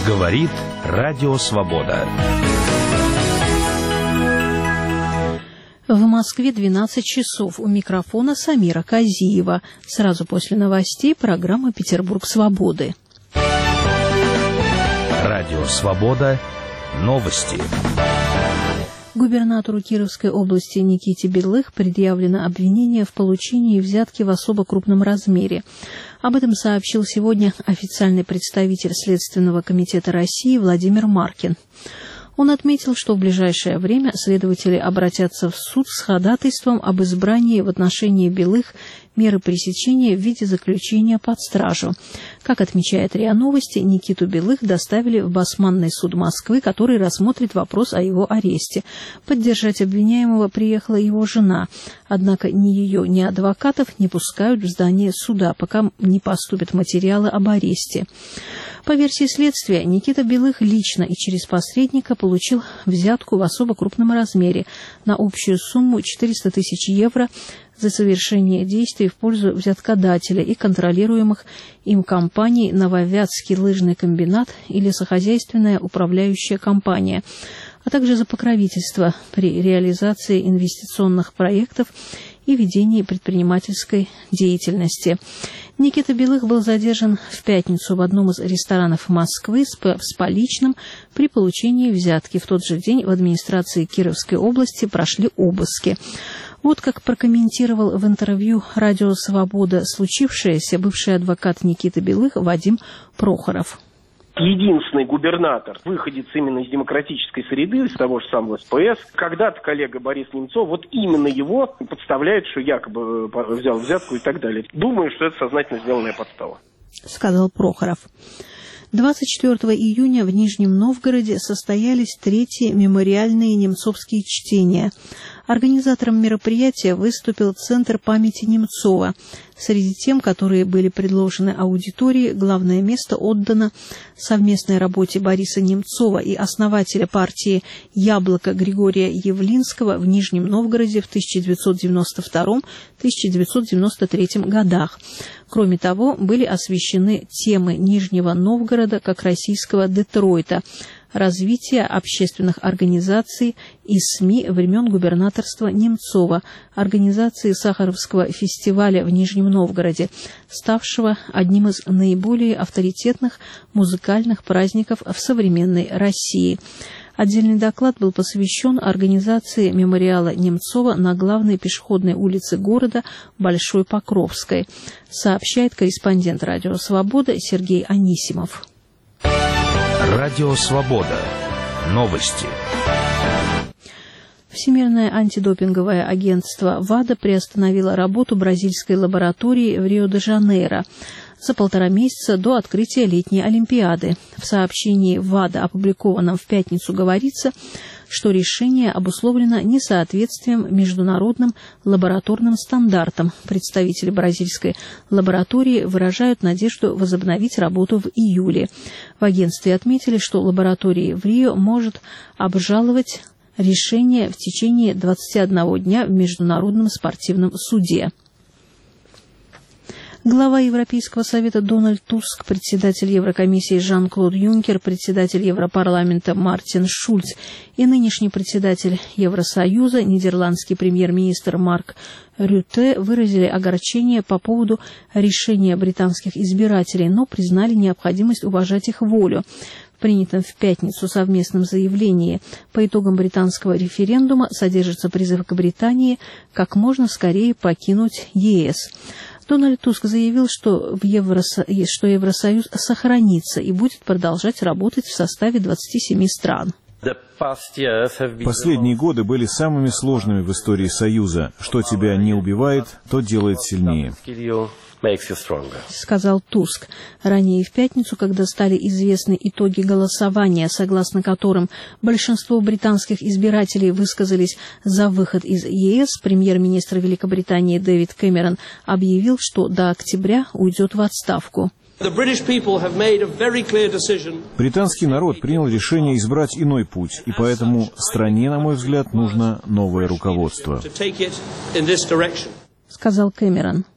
Говорит Радио Свобода. В Москве 12 часов. У микрофона Самира Казиева. Сразу после новостей программа «Петербург свободы». Радио Свобода. Новости. Губернатору Кировской области Никите Белых предъявлено обвинение в получении взятки в особо крупном размере. Об этом сообщил сегодня официальный представитель Следственного комитета России Владимир Маркин. Он отметил, что в ближайшее время следователи обратятся в суд с ходатайством об избрании в отношении Белых меры пресечения в виде заключения под стражу. Как отмечает РИА Новости, Никиту Белых доставили в Басманный суд Москвы, который рассмотрит вопрос о его аресте. Поддержать обвиняемого приехала его жена. Однако ни ее, ни адвокатов не пускают в здание суда, пока не поступят материалы об аресте. По версии следствия, Никита Белых лично и через посредника получил взятку в особо крупном размере на общую сумму 400 тысяч евро за совершение действий в пользу взяткодателя и контролируемых им компаний «Нововятский лыжный комбинат» и «Лесохозяйственная управляющая компания», а также за покровительство при реализации инвестиционных проектов и ведении предпринимательской деятельности. Никита Белых был задержан в пятницу в одном из ресторанов Москвы с поличным при получении взятки. В тот же день в администрации Кировской области прошли обыски. Вот как прокомментировал в интервью «Радио Свобода» случившееся бывший адвокат Никиты Белых Вадим Прохоров. Единственный губернатор, выходец именно из демократической среды, из того же самого СПС. Когда-то коллега Борис Немцов, вот именно его подставляет, что якобы взял взятку и так далее. Думаю, что это сознательно сделанная подстава. Сказал Прохоров. 24 июня в Нижнем Новгороде состоялись третьи мемориальные немцовские чтения. Организатором мероприятия выступил Центр памяти Немцова. Среди тем, которые были предложены аудитории, главное место отдано совместной работе Бориса Немцова и основателя партии «Яблоко» Григория Явлинского в Нижнем Новгороде в 1992-1993 годах. Кроме того, были освещены темы Нижнего Новгорода как российского Детройта, развитие общественных организаций и СМИ времен губернаторства Немцова, организации Сахаровского фестиваля в Нижнем Новгороде, ставшего одним из наиболее авторитетных музыкальных праздников в современной России. Отдельный доклад был посвящен организации мемориала Немцова на главной пешеходной улице города Большой Покровской, сообщает корреспондент «Радио Свобода» Сергей Анисимов. Радио Свобода. Новости. Всемирное антидопинговое агентство ВАДА приостановило работу бразильской лаборатории в Рио-де-Жанейро за 1,5 месяца до открытия летней Олимпиады. В сообщении ВАДА, опубликованном в пятницу, говорится, что решение обусловлено несоответствием международным лабораторным стандартам. Представители бразильской лаборатории выражают надежду возобновить работу в июле. В агентстве отметили, что лаборатория в Рио может обжаловать решение в течение 21 дня в Международном спортивном суде. Глава Европейского совета Дональд Туск, председатель Еврокомиссии Жан-Клод Юнкер, председатель Европарламента Мартин Шульц и нынешний председатель Евросоюза, нидерландский премьер-министр Марк Рютте, выразили огорчение по поводу решения британских избирателей, но признали необходимость уважать их волю. В принятом в пятницу совместном заявлении по итогам британского референдума содержится призыв к Британии как можно скорее покинуть ЕС. Дональд Туск заявил, что Евросоюз сохранится и будет продолжать работать в составе 27 стран. Последние годы были самыми сложными в истории Союза. Что тебя не убивает, то делает сильнее, сказал Туск. Ранее в пятницу, когда стали известны итоги голосования, согласно которым большинство британских избирателей высказались за выход из ЕС, премьер-министр Великобритании Дэвид Кэмерон объявил, что до октября уйдет в отставку. Британский народ принял решение избрать иной путь, и поэтому стране, на мой взгляд, нужно новое руководство, сказал Кэмерон.